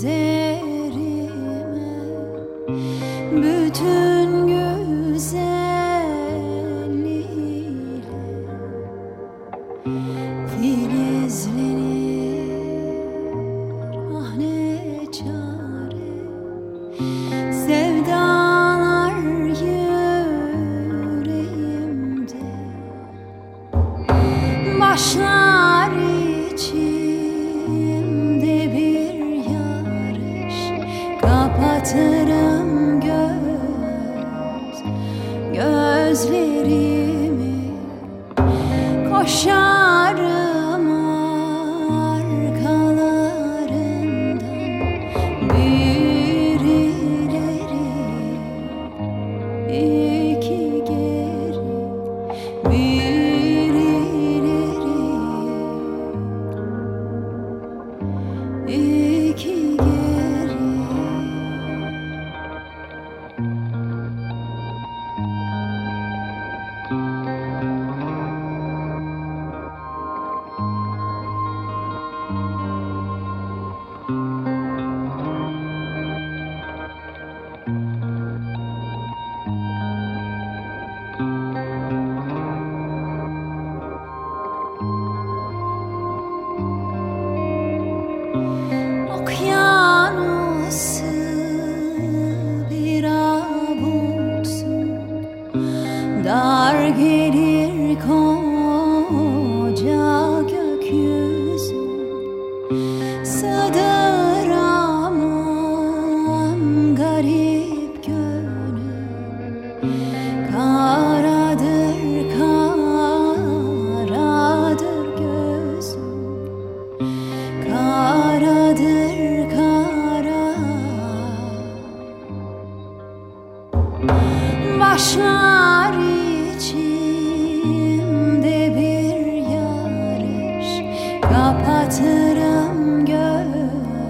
üzerime bütün güzelliğiyle filizlenir. Ah ne çare sevdalar yüreğimde başlar içimde bir yarış. Kapatırım gözlerimi, koşarım arkalarından bir ileri iki geri, bir ileri iki geri. Okyanusu bir avutsun, dar gelir koca gökyüzü. Sığdıramam garip gönül, karadır karadır gözüm, karadır kara. Başlar içimde bir yarış. Kapatırım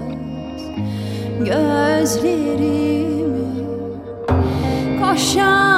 gözlerimi, koşar